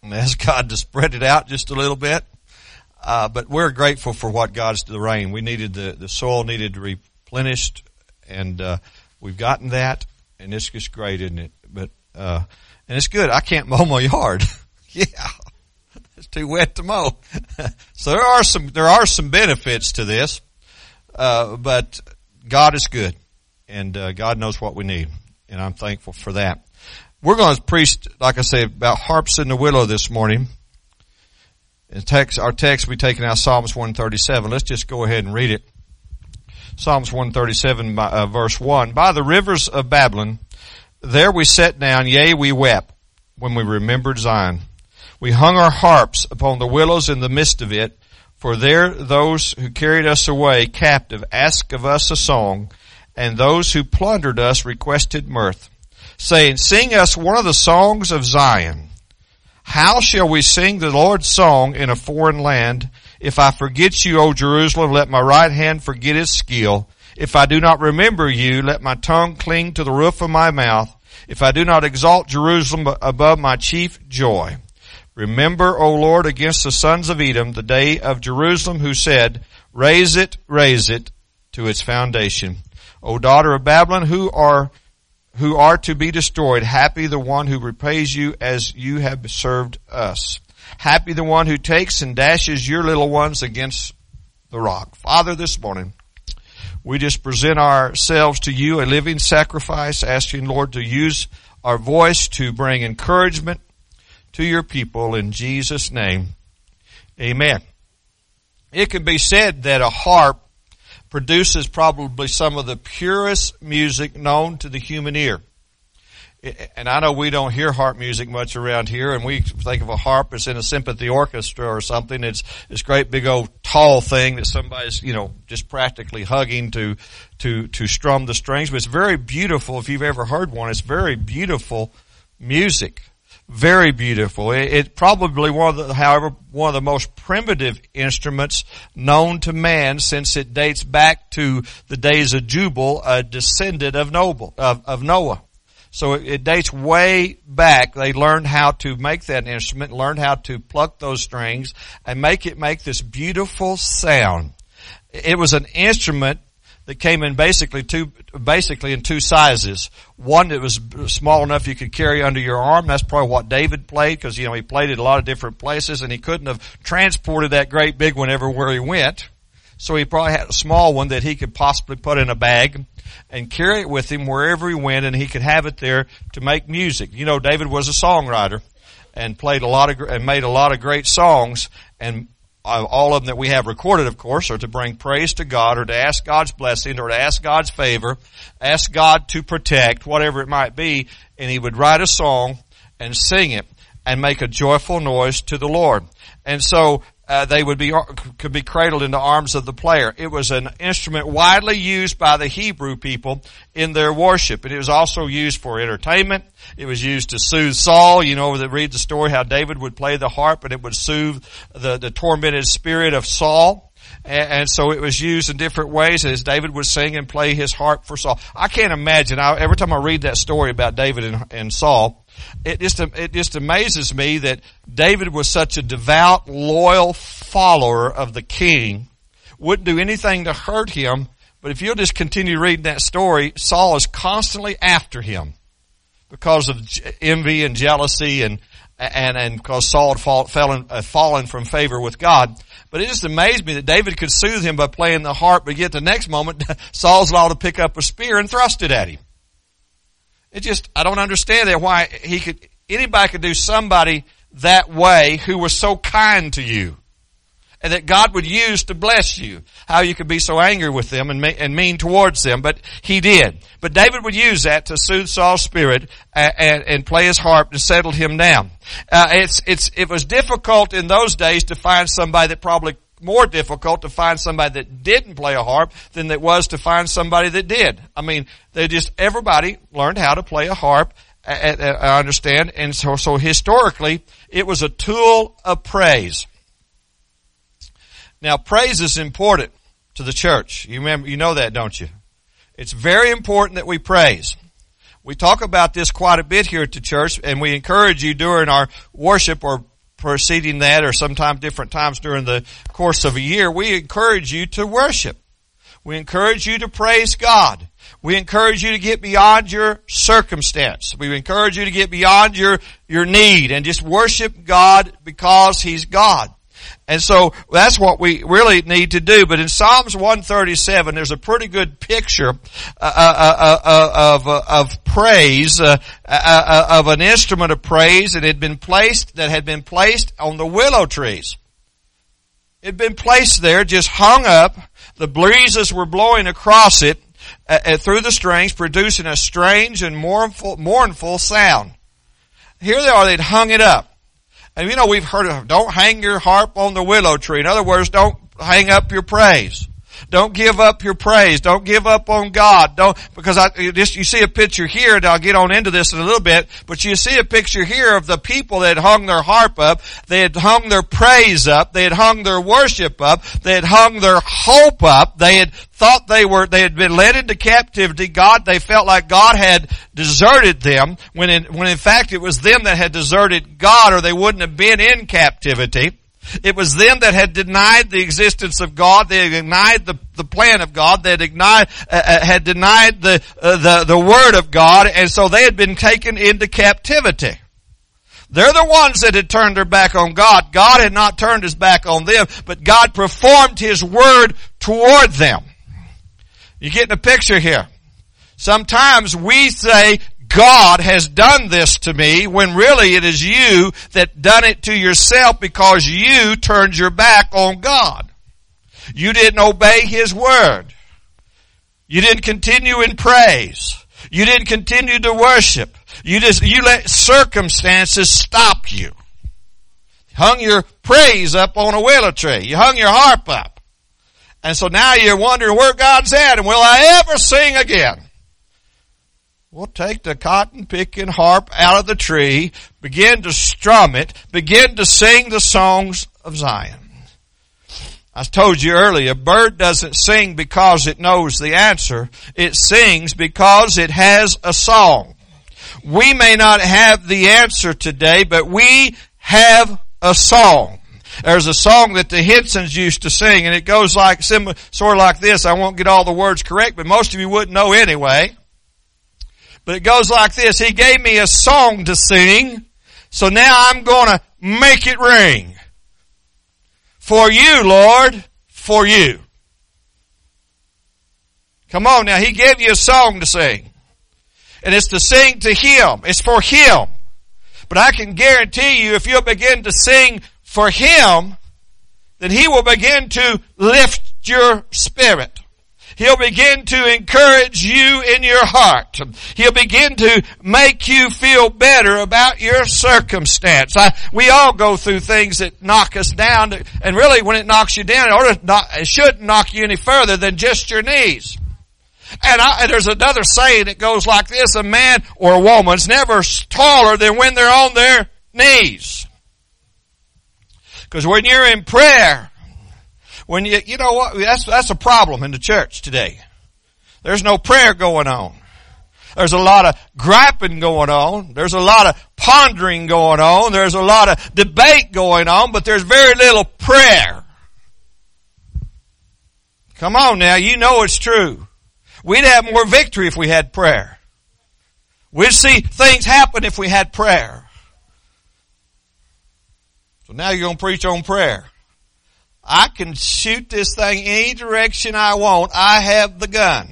and ask God to spread it out just a little bit. But we're grateful for what God's the rain. We needed the soil needed replenished, and we've gotten that, and it's just great, isn't it? But and it's good. I can't mow my yard. Yeah, it's too wet to mow. So there are some benefits to this, but God is good, and God knows what we need, and I'm thankful for that. We're going to preach, like I say, about harps in the willow this morning. Our text will be taken out of Psalms 137. Let's just go ahead and read it. Psalms 137, verse 1. By the rivers of Babylon, there we sat down, yea, we wept, when we remembered Zion. We hung our harps upon the willows in the midst of it, for there those who carried us away captive asked of us a song, and those who plundered us requested mirth, saying, sing us one of the songs of Zion. How shall we sing the Lord's song in a foreign land? If I forget you, O Jerusalem, let my right hand forget its skill. If I do not remember you, let my tongue cling to the roof of my mouth. If I do not exalt Jerusalem above my chief joy. Remember, O Lord, against the sons of Edom, the day of Jerusalem, who said, raise it to its foundation. O daughter of Babylon, who are to be destroyed, happy the one who repays you as you have served us. Happy the one who takes and dashes your little ones against the rock. Father, this morning, we just present ourselves to you, a living sacrifice, asking, Lord, to use our voice to bring encouragement to your people in Jesus' name. Amen. It can be said that a harp produces probably some of the purest music known to the human ear. And I know we don't hear harp music much around here, and we think of a harp as in a symphony orchestra or something. It's this great big old tall thing that somebody's, just practically hugging to strum the strings. But it's very beautiful. If you've ever heard one, it's very beautiful music. Very beautiful. It's probably one of the most primitive instruments known to man, since it dates back to the days of Jubal, a descendant of Noah. So it dates way back. They learned how to make that instrument, learned how to pluck those strings and make this beautiful sound. It was an instrument that came in basically in two sizes. One that was small enough you could carry under your arm. That's probably what David played, because, he played it a lot of different places, and he couldn't have transported that great big one everywhere he went. So he probably had a small one that he could possibly put in a bag and carry it with him wherever he went, and he could have it there to make music. David was a songwriter and made a lot of great songs, and all of them that we have recorded, of course, are to bring praise to God, or to ask God's blessing, or to ask God's favor, ask God to protect, whatever it might be. And he would write a song and sing it and make a joyful noise to the Lord. And so they could be cradled in the arms of the player. It was an instrument widely used by the Hebrew people in their worship. And it was also used for entertainment. It was used to soothe Saul. Read the story how David would play the harp, and it would soothe the tormented spirit of Saul. And so it was used in different ways as David would sing and play his harp for Saul. I can't imagine. Every time I read that story about David and Saul, it just amazes me that David was such a devout, loyal follower of the king, wouldn't do anything to hurt him. But if you'll just continue reading that story, Saul is constantly after him because of envy and jealousy, and because Saul had fallen from favor with God. But it just amazed me that David could soothe him by playing the harp, but yet the next moment, Saul's allowed to pick up a spear and thrust it at him. I don't understand that, why anybody could do somebody that way who was so kind to you, and that God would use to bless you. How you could be so angry with them and mean towards them, but he did. But David would use that to soothe Saul's spirit and play his harp and settle him down. It was difficult in those days to find somebody that probably more difficult to find somebody that didn't play a harp than it was to find somebody that did. Everybody learned how to play a harp, I understand. And so historically, it was a tool of praise. Now, praise is important to the church. You know that, don't you? It's very important that we praise. We talk about this quite a bit here at the church, and we encourage you during our worship or preceding that or sometimes different times during the course of a year, we encourage you to worship. We encourage you to praise God. We encourage you to get beyond your circumstance. We encourage you to get beyond your need and just worship God because He's God. And so that's what we really need to do. But in Psalms 137, there's a pretty good picture of praise, of an instrument of praise that had been placed on the willow trees. It had been placed there, just hung up. The breezes were blowing across it through the strings, producing a strange and mournful sound. Here they are, they'd hung it up. And we've heard of, don't hang your harp on the willow tree. In other words, don't hang up your praise. Don't give up your praise. Don't give up on God. Because you see a picture here, and I'll get on into this in a little bit, but you see a picture here of the people that had hung their harp up. They had hung their praise up. They had hung their worship up. They had hung their hope up. They had thought they had been led into captivity. They felt like God had deserted them, when in fact it was them that had deserted God, or they wouldn't have been in captivity. It was them that had denied the existence of God. They had denied the plan of God. They had denied the Word of God, and so they had been taken into captivity. They're the ones that had turned their back on God. God had not turned His back on them, but God performed His Word toward them. You getting a picture here? Sometimes we say, God has done this to me, when really it is you that done it to yourself because you turned your back on God. You didn't obey His Word. You didn't continue in praise. You didn't continue to worship. You let circumstances stop you. You hung your praise up on a willow tree. You hung your harp up. And so now you're wondering where God's at, and will I ever sing again? Well, take the cotton-picking harp out of the tree, begin to strum it, begin to sing the songs of Zion. I told you earlier, a bird doesn't sing because it knows the answer. It sings because it has a song. We may not have the answer today, but we have a song. There's a song that the Hensons used to sing, and it goes sort of like this. I won't get all the words correct, but most of you wouldn't know anyway. But it goes like this. He gave me a song to sing, so now I'm going to make it ring. For you, Lord, for you. Come on now, He gave you a song to sing. And it's to sing to Him. It's for Him. But I can guarantee you, if you'll begin to sing for Him, then He will begin to lift your spirit. He'll begin to encourage you in your heart. He'll begin to make you feel better about your circumstance. We all go through things that knock us down, and really when it knocks you down, it shouldn't knock you any further than just your knees. And there's another saying that goes like this: a man or a woman's never taller than when they're on their knees. Because when you're in prayer, when you know what, that's a problem in the church today. There's no prayer going on. There's a lot of griping going on. There's a lot of pondering going on. There's a lot of debate going on, but there's very little prayer. Come on now, you know it's true. We'd have more victory if we had prayer. We'd see things happen if we had prayer. So now you're going to preach on prayer. I can shoot this thing any direction I want. I have the gun.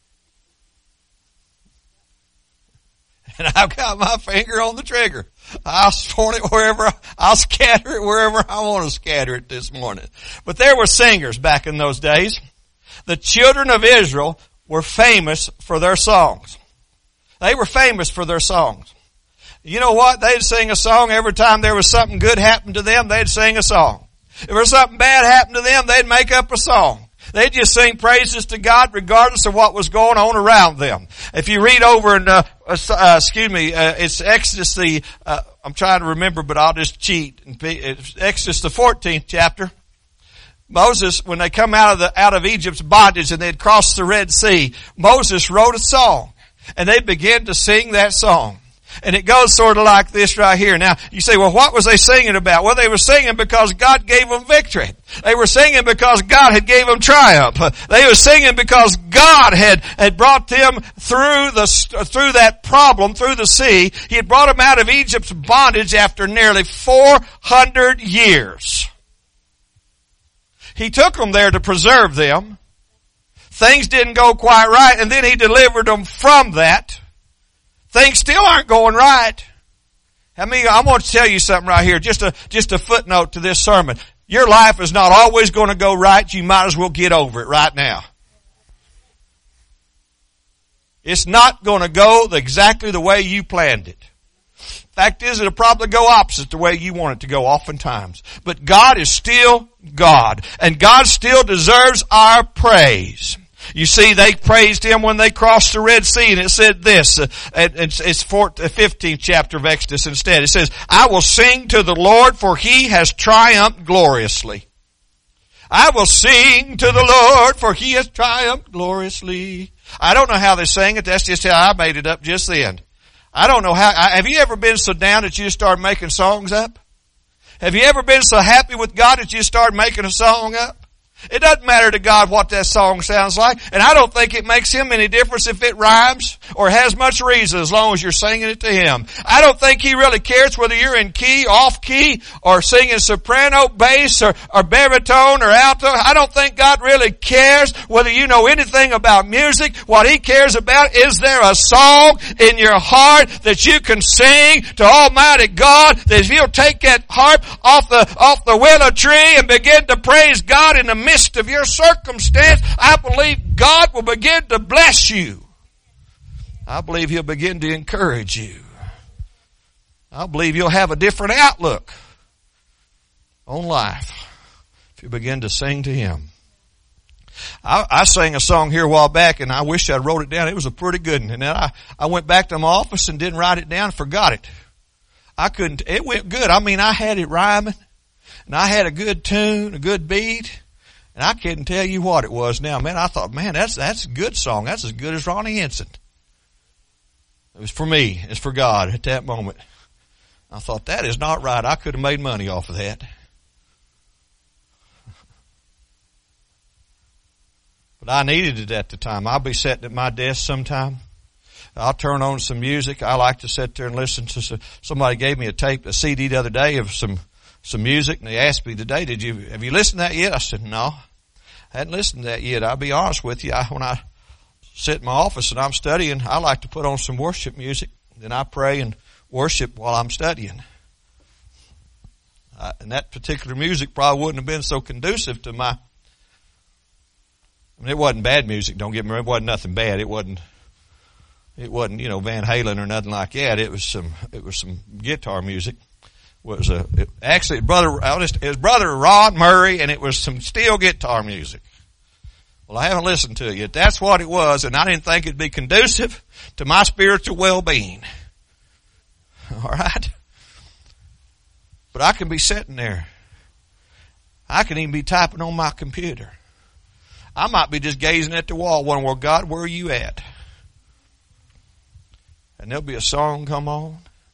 And I've got my finger on the trigger. I'll point it I'll scatter it wherever I want to scatter it this morning. But there were singers back in those days. The children of Israel were famous for their songs. They were famous for their songs. You know what? They'd sing a song every time there was something good happen to them. They'd sing a song. If there was something bad happened to them, they'd make up a song. They'd just sing praises to God regardless of what was going on around them. If you read over in, it's Exodus I'm trying to remember, but I'll just cheat. It's Exodus the 14th chapter. Moses, when they come out of Egypt's bondage and they'd crossed the Red Sea, Moses wrote a song. And they began to sing that song. And it goes sort of like this right here. Now, you say, well, what was they singing about? Well, they were singing because God gave them victory. They were singing because God had gave them triumph. They were singing because God had brought them through that problem, through the sea. He had brought them out of Egypt's bondage after nearly 400 years. He took them there to preserve them. Things didn't go quite right, and then He delivered them from that. Things still aren't going right. I mean, I want to tell you something right here, just a footnote to this sermon. Your life is not always going to go right. You might as well get over it right now. It's not going to go exactly the way you planned it. Fact is, it'll probably go opposite the way you want it to go oftentimes. But God is still God, and God still deserves our praise. You see, they praised Him when they crossed the Red Sea, and it said this, it's 15th chapter of Exodus instead. It says, I will sing to the Lord, for He has triumphed gloriously. I will sing to the Lord, for He has triumphed gloriously. I don't know how they sang it. That's just how I made it up just then. I don't know how. Have you ever been so down that you just started making songs up? Have you ever been so happy with God that you started making a song up? It doesn't matter to God what that song sounds like, and I don't think it makes Him any difference if it rhymes or has much reason as long as you're singing it to Him. I don't think He really cares whether you're in key, off key, or singing soprano, bass, or baritone, or alto. I don't think God really cares whether you know anything about music. What He cares about is there a song in your heart that you can sing to Almighty God, that if you'll take that harp off the willow tree and begin to praise God in the midst of your circumstance, I believe God will begin to bless you. I believe He'll begin to encourage you. I believe you'll have a different outlook on life if you begin to sing to Him. I sang a song here a while back, and I wish I wrote it down. It was a pretty good one. And then I went back to my office and didn't write it down and forgot it. It went good. I mean, I had it rhyming, and I had a good tune, a good beat. And I couldn't tell you what it was now. Man, I thought, man, that's a good song. That's as good as Ronnie Henson. It was for me. It's for God at that moment. I thought, that is not right. I could have made money off of that. But I needed it at the time. I'll be sitting at my desk sometime. I'll turn on some music. I like to sit there and listen to somebody gave me a CD the other day of some music, and they asked me today, have you listened to that yet? I said, no, I hadn't listened to that yet. I'll be honest with you. When I sit in my office and I'm studying, I like to put on some worship music. Then I pray and worship while I'm studying. And that particular music probably wouldn't have been so conducive to it wasn't bad music, don't get me wrong. It wasn't nothing bad. It wasn't, Van Halen or nothing like that. It was some guitar music. It was brother Ron Murray, and it was some steel guitar music. Well, I haven't listened to it yet. That's what it was, and I didn't think it'd be conducive to my spiritual well-being. All right? But I can be sitting there. I can even be typing on my computer. I might be just gazing at the wall wondering, well, God, where are you at? And there'll be a song come on.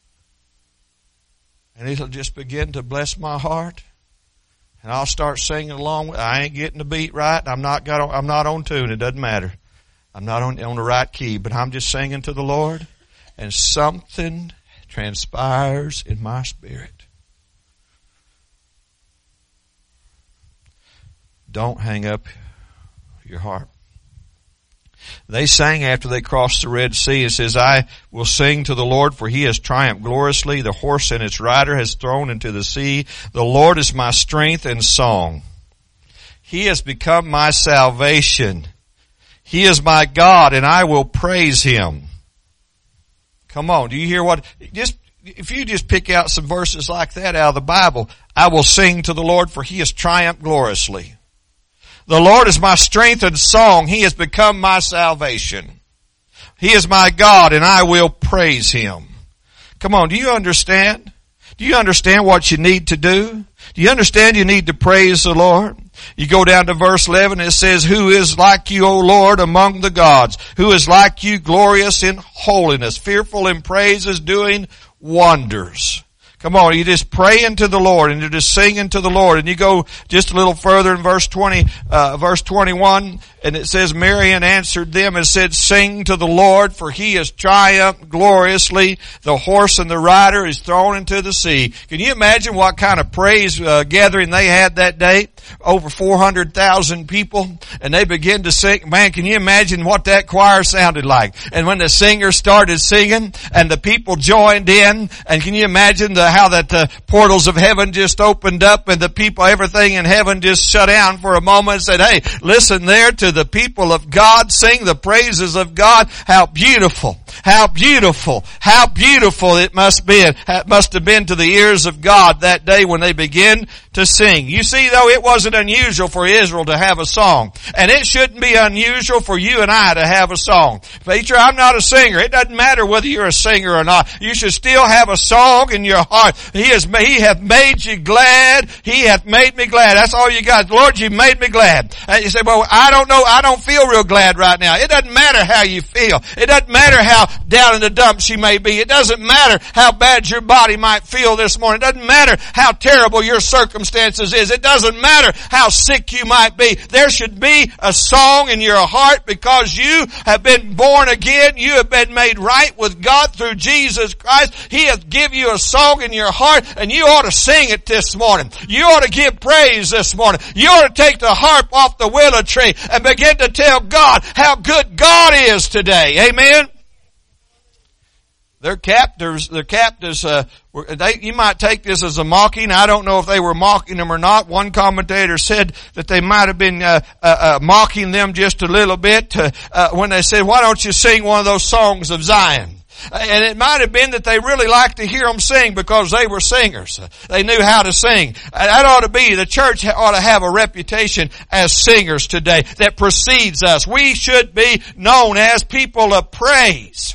And it'll just begin to bless my heart. And I'll start singing along. I ain't getting the beat right. I'm not on tune. It doesn't matter. I'm not on the right key. But I'm just singing to the Lord. And something transpires in my spirit. Don't hang up your heart. They sang after they crossed the Red Sea. It says, I will sing to the Lord, for He has triumphed gloriously. The horse and its rider has thrown into the sea. The Lord is my strength and song. He has become my salvation. He is my God, and I will praise Him. Come on, do you hear what? If you just pick out some verses like that out of the Bible, I will sing to the Lord, for He has triumphed gloriously. The Lord is my strength and song. He has become my salvation. He is my God, and I will praise Him. Come on, do you understand? Do you understand what you need to do? Do you understand you need to praise the Lord? You go down to verse 11, it says, who is like you, O Lord, among the gods? Who is like you, glorious in holiness, fearful in praises, doing wonders? Come on, you just praying to the Lord and you're just singing to the Lord. And you go just a little further in verse 21, and it says, Marian answered them and said, sing to the Lord, for he has triumphed gloriously. The horse and the rider is thrown into the sea. Can you imagine what kind of praise gathering they had that day? Over 400,000 people, and they began to sing. Man, can you imagine what that choir sounded like? And when the singer started singing and the people joined in, and can you imagine how the portals of heaven just opened up and the people, everything in heaven just shut down for a moment and said, hey, listen there to the people of God, sing the praises of God. How beautiful, how beautiful, how beautiful it must have been to the ears of God that day when they began to sing. You see, though, it wasn't unusual for Israel to have a song. And it shouldn't be unusual for you and I to have a song. Preacher, I'm not a singer. It doesn't matter whether you're a singer or not. You should still have a song in your heart. He hath made you glad. He hath made me glad. That's all you got. Lord, you made me glad. And you say, well, I don't know. I don't feel real glad right now. It doesn't matter how you feel. It doesn't matter how down in the dumps you may be. It doesn't matter how bad your body might feel this morning. It doesn't matter how terrible your circumstances is. It doesn't matter how sick you might be. There should be a song in your heart because you have been born again. You have been made right with God through Jesus Christ. He hath given you a song in your heart, and you ought to sing it this morning. You ought to give praise this morning. You ought to take the harp off the willow tree and begin to tell God how good God is today. Amen. Their captors, you might take this as a mocking. I don't know if they were mocking them or not. One commentator said that they might have been mocking them just a little bit when they said, why don't you sing one of those songs of Zion? And it might have been that they really liked to hear them sing because they were singers. They knew how to sing. That ought to be, the church ought to have a reputation as singers today that precedes us. We should be known as people of praise.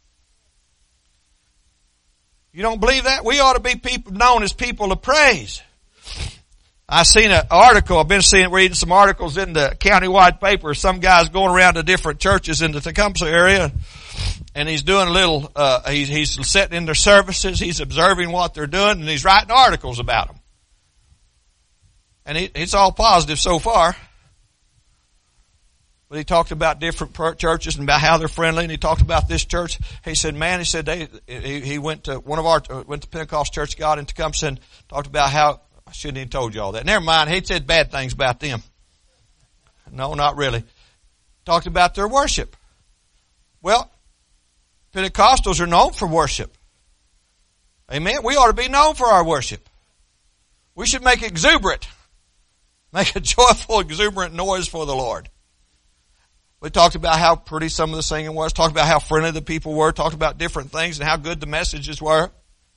You don't believe that? We ought to be people known as people of praise. I seen an article. I've been reading some articles in the countywide paper. Some guy's going around to different churches in the Tecumseh area, and he's doing a little. He's sitting in their services. He's observing what they're doing, and he's writing articles about them. And it's all positive so far. But he talked about different churches and about how they're friendly, and he talked about this church. He said, man, he went to went to Pentecost Church of God in Tecumseh and talked about how, I shouldn't even told you all that. Never mind, he said bad things about them. No, not really. Talked about their worship. Well, Pentecostals are known for worship. Amen. We ought to be known for our worship. We should make exuberant. Make a joyful, exuberant noise for the Lord. We talked about how pretty some of the singing was, talked about how friendly the people were, talked about different things and how good the messages were.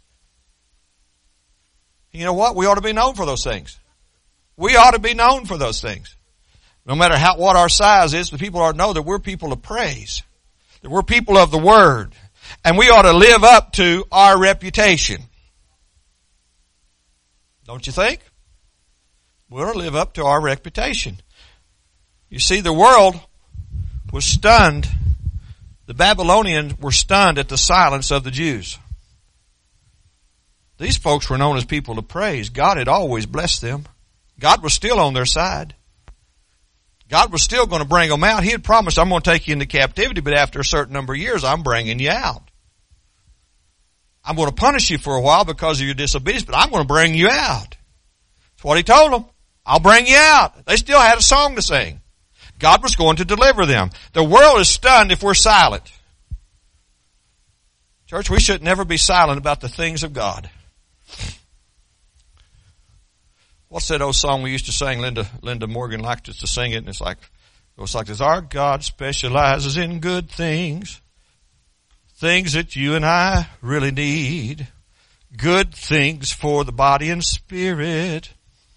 You know what? We ought to be known for those things. We ought to be known for those things. No matter what our size is, the people ought to know that we're people of praise. That we're people of the Word. And we ought to live up to our reputation. Don't you think? We ought to live up to our reputation. You see, the world was stunned. The Babylonians were stunned at the silence of the Jews. These folks were known as people of praise. God had always blessed them. God was still on their side. God was still going to bring them out. He had promised, I'm going to take you into captivity, but after a certain number of years, I'm bringing you out. I'm going to punish you for a while because of your disobedience, but I'm going to bring you out. That's what he told them. I'll bring you out. They still had a song to sing. God was going to deliver them. The world is stunned if we're silent. Church, we should never be silent about the things of God. What's that old song we used to sing? Linda Morgan liked us to sing it, and it goes like this. Our God specializes in good things, things that you and I really need, good things for the body and spirit.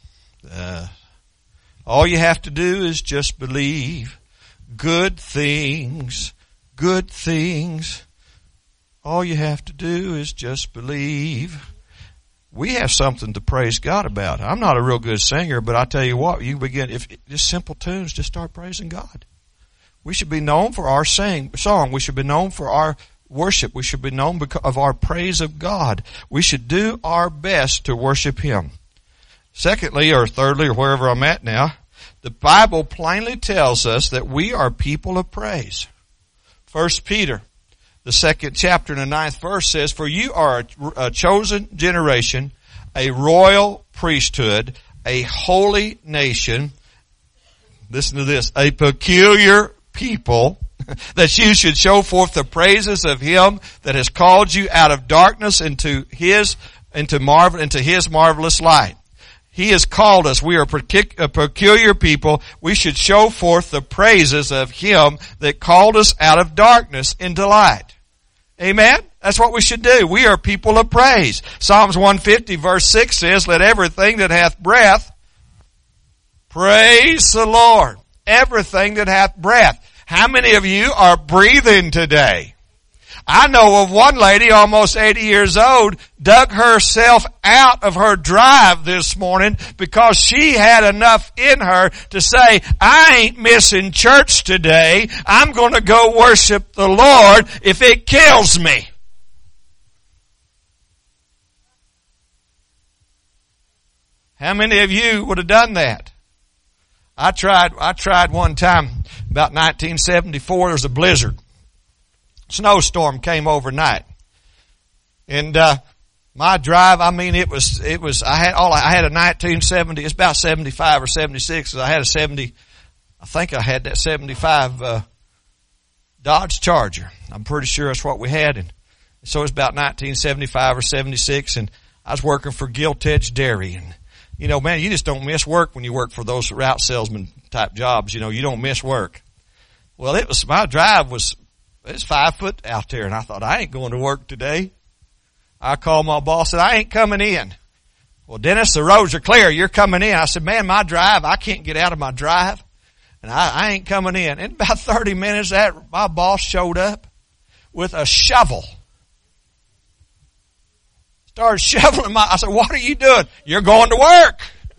All you have to do is just believe. Good things, good things. All you have to do is just believe. we have something to praise God about. I'm not a real good singer, but I tell you what, you begin, if just simple tunes, just start praising God. We should be known for our song. We should be known for our worship. We should be known because of our praise of God. We should do our best to worship Him. Secondly, or thirdly, or wherever I'm at now, the Bible plainly tells us that we are people of praise. 1 Peter, the 2nd chapter and the 9th verse says, "For you are a chosen generation, a royal priesthood, a holy nation." Listen to this. "A peculiar people, that you should show forth the praises of Him that has called you out of darkness into His marvelous light." He has called us. We are a peculiar people. We should show forth the praises of Him that called us out of darkness into light. Amen? That's what we should do. We are people of praise. Psalms 150 verse 6 says, "Let everything that hath breath praise the Lord." Everything that hath breath. How many of you are breathing today? I know of one lady, almost 80 years old, dug herself out of her drive this morning because she had enough in her to say, "I ain't missing church today. I'm going to go worship the Lord if it kills me." How many of you would have done that? I tried one time, about 1974, there was a blizzard. Snowstorm came overnight. And, my drive, I mean, I had a 1970, it's about 75 or 76, I had a 70, I think I had that 75, Dodge Charger. I'm pretty sure that's what we had. And so it was about 1975 or 76, and I was working for Gilt Edge Dairy. And, you know, man, you just don't miss work when you work for those route salesman type jobs. You know, you don't miss work. Well, my drive was 5 foot out there, and I thought, I ain't going to work today. I called my boss, said, "I ain't coming in." "Well, Dennis, the roads are clear. You're coming in." I said, "Man, my drive, I can't get out of my drive, and I ain't coming in." In about 30 minutes, my boss showed up with a shovel. Started shoveling I said, "What are you doing?" "You're going to work."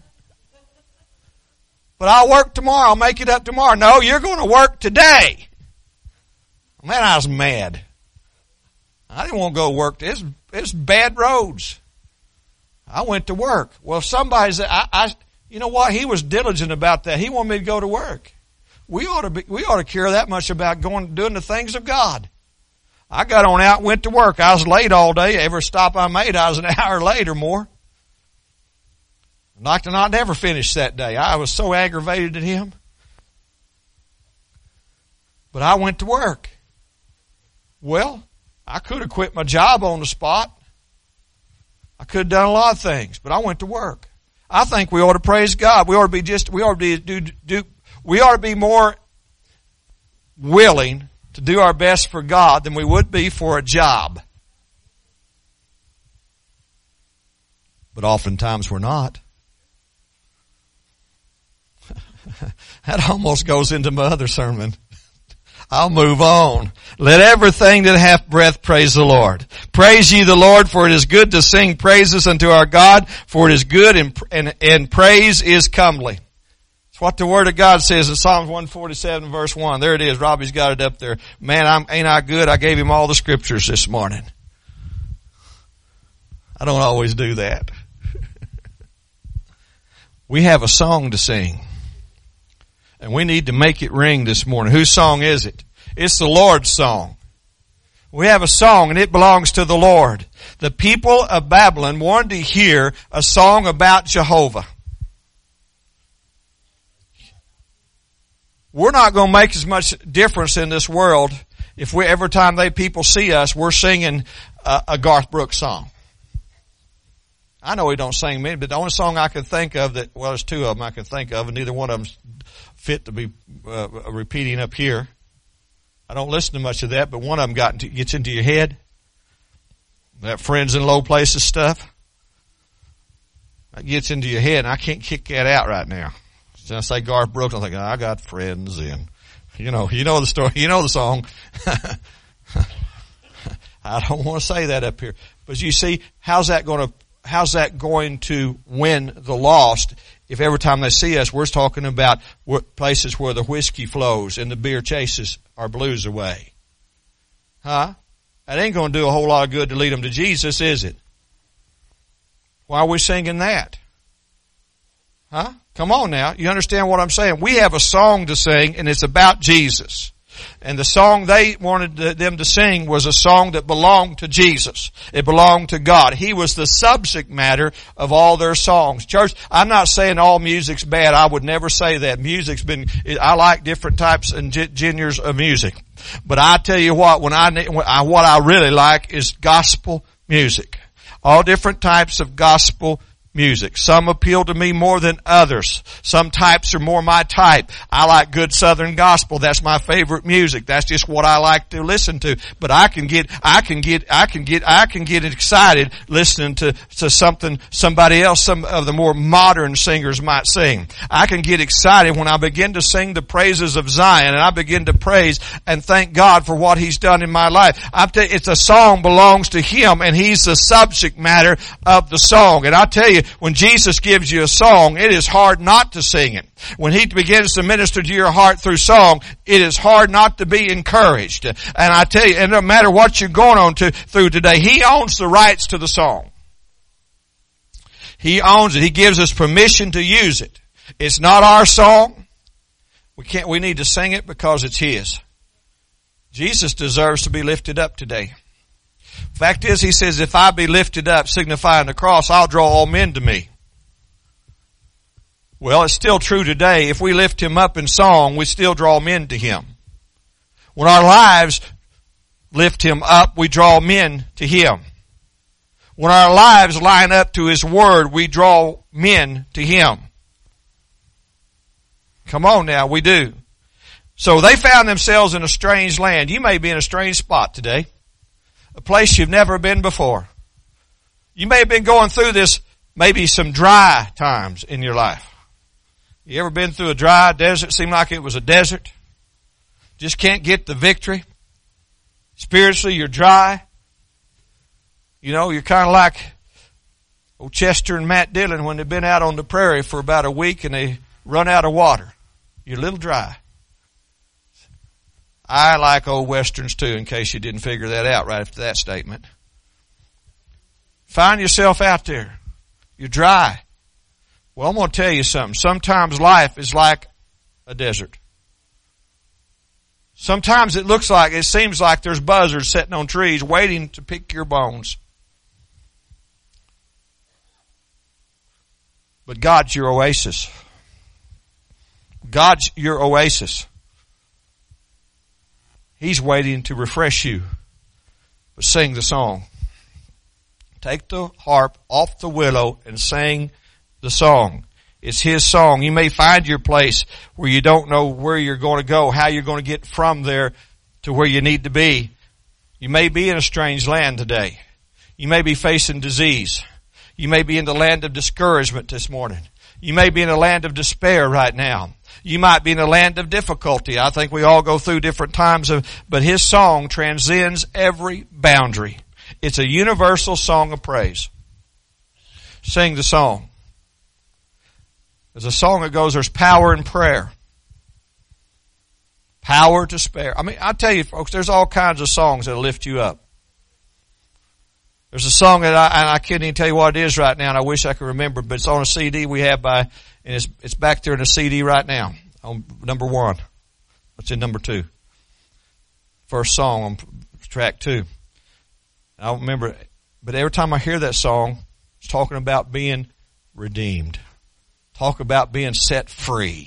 "But I'll work tomorrow. I'll make it up tomorrow." "No, you're going to work today." Man, I was mad. I didn't want to go to work. It's bad roads. I went to work. Well, somebody said, you know what? He was diligent about that. He wanted me to go to work. We ought to care that much about doing the things of God. I got on out and went to work. I was late all day. Every stop I made, I was an hour late or more. I'd like to not never finish that day. I was so aggravated at him. But I went to work. Well, I could have quit my job on the spot. I could have done a lot of things, but I went to work. I think we ought to praise God. We ought to be more willing to do our best for God than we would be for a job. But oftentimes we're not. That almost goes into my other sermon. I'll move on. "Let everything that hath breath praise the Lord. Praise ye the Lord, for it is good to sing praises unto our God, for it is good and praise is comely." It's what the Word of God says in Psalms 147 verse 1. There it is. Robbie's got it up there. Man, ain't I good? I gave him all the scriptures this morning. I don't always do that. We have a song to sing. And we need to make it ring this morning. Whose song is it? It's the Lord's song. We have a song and it belongs to the Lord. The people of Babylon wanted to hear a song about Jehovah. We're not going to make as much difference in this world if every time people see us, we're singing a Garth Brooks song. I know he don't sing many, but the only song I can think of there's two of them I can think of, and neither one of them's fit to be repeating up here. I don't listen to much of that, but one of them gets into your head. That friends in low places stuff. That gets into your head, and I can't kick that out right now. So I say Garth Brooks, I'm thinking, I got friends in. You know the story, you know the song. I don't want to say that up here. But you see, how's that going to how's that going to win the lost if every time they see us we're talking about places where the whiskey flows and the beer chases our blues away? Huh? That ain't going to do a whole lot of good to lead them to Jesus, is it? Why are we singing that? Huh? Come on now. You understand what I'm saying? We have a song to sing, and it's about Jesus. And the song they wanted them to sing was a song that belonged to Jesus. It belonged to God. He was the subject matter of all their songs. Church, I'm not saying all music's bad. I would never say that. I like different types and genres of music. But I tell you what, what I really like is gospel music. All different types of gospel music. Some appeal to me more than others. Some types are more my type. I like good Southern gospel. That's my favorite music. That's just what I like to listen to. But I can get excited listening to somebody else, some of the more modern singers might sing. I can get excited when I begin to sing the praises of Zion and I begin to praise and thank God for what He's done in my life. It's a song belongs to Him and He's the subject matter of the song. And I tell you, when Jesus gives you a song, it is hard not to sing it. When He begins to minister to your heart through song, it is hard not to be encouraged. And I tell you, and no matter what you're going through today, He owns the rights to the song. He owns it. He gives us permission to use it. It's not our song. We need to sing it because it's His. Jesus deserves to be lifted up today. Fact is, He says, if I be lifted up, signifying the cross, I'll draw all men to me. Well, it's still true today. If we lift Him up in song, we still draw men to Him. When our lives lift Him up, we draw men to Him. When our lives line up to His Word, we draw men to Him. Come on now, we do. So they found themselves in a strange land. You may be in a strange spot today. A place you've never been before. You may have been going through this, maybe some dry times in your life. You ever been through a dry desert? Seemed like it was a desert. Just can't get the victory. Spiritually, you're dry. You know, you're kind of like old Chester and Matt Dillon when they've been out on the prairie for about a week and they run out of water. You're a little dry. I like old westerns too, in case you didn't figure that out right after that statement. Find yourself out there. You're dry. Well, I'm going to tell you something. Sometimes life is like a desert. Sometimes it seems like there's buzzards sitting on trees waiting to pick your bones. But God's your oasis. God's your oasis. He's waiting to refresh you. But sing the song. Take the harp off the willow and sing the song. It's His song. You may find your place where you don't know where you're going to go, how you're going to get from there to where you need to be. You may be in a strange land today. You may be facing disease. You may be in the land of discouragement this morning. You may be in a land of despair right now. You might be in a land of difficulty. I think we all go through different times but His song transcends every boundary. It's a universal song of praise. Sing the song. There's a song that goes, there's power in prayer. Power to spare. I mean, I tell you folks, there's all kinds of songs that'll lift you up. There's a song that I can't even tell you what it is right now, and I wish I could remember, but it's on a CD we have and it's back there in a CD right now on number 1. What's in number 2? First song on track 2. I don't remember, but every time I hear that song, it's talking about being redeemed. Talk about being set free.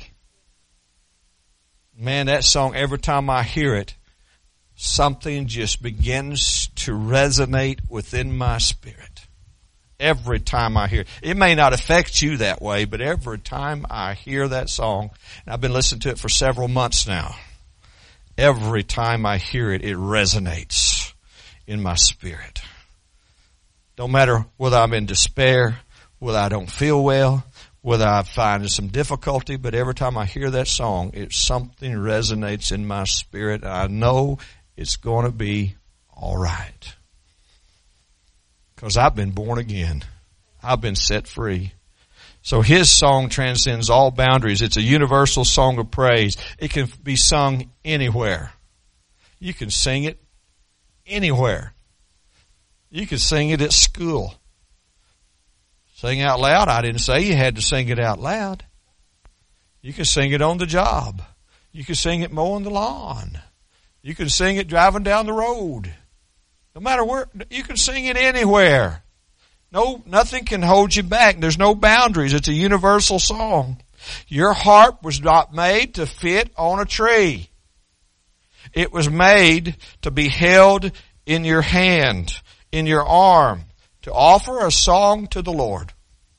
Man, that song, every time I hear it, something just begins to resonate within my spirit. Every time I hear it. It may not affect you that way, but every time I hear that song, and I've been listening to it for several months now, every time I hear it, it resonates in my spirit. Don't matter whether I'm in despair, whether I don't feel well, whether I find some difficulty, but every time I hear that song, something resonates in my spirit. I know it's going to be all right. Because I've been born again. I've been set free. So his song transcends all boundaries. It's a universal song of praise. It can be sung anywhere. You can sing it anywhere. You can sing it at school. Sing out loud. I didn't say you had to sing it out loud. You can sing it on the job. You can sing it mowing the lawn. You can sing it driving down the road. No matter where, you can sing it anywhere. No, nothing can hold you back. There's no boundaries. It's a universal song. Your harp was not made to fit on a tree. It was made to be held in your hand, in your arm, to offer a song to the Lord.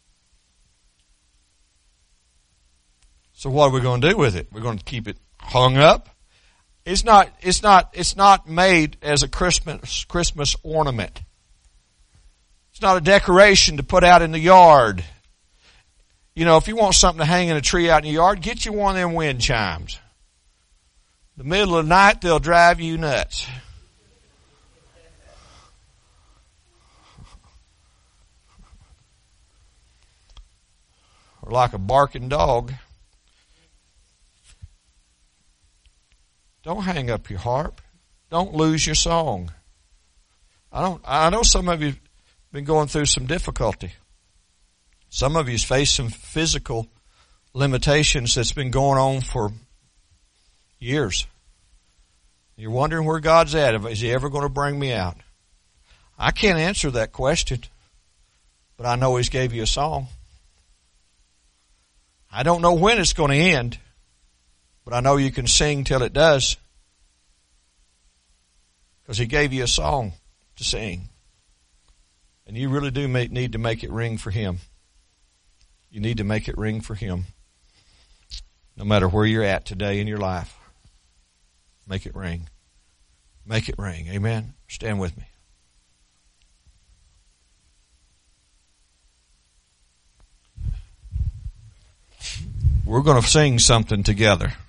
So what are we going to do with it? We're going to keep it hung up. It's not made as a Christmas ornament. It's not a decoration to put out in the yard. You know, if you want something to hang in a tree out in your yard, get you one of them wind chimes. The middle of the night, they'll drive you nuts. Or like a barking dog. Don't hang up your harp. Don't lose your song. I know some of you have been going through some difficulty. Some of you face some physical limitations that's been going on for years. You're wondering where God's at. Is He ever going to bring me out? I can't answer that question, but I know He's gave you a song. I don't know when it's going to end, but I know you can sing till it does, because He gave you a song to sing. And you really do need to make it ring for Him. You need to make it ring for Him. No matter where you're at today in your life, make it ring. Make it ring. Amen. Stand with me. We're going to sing something together.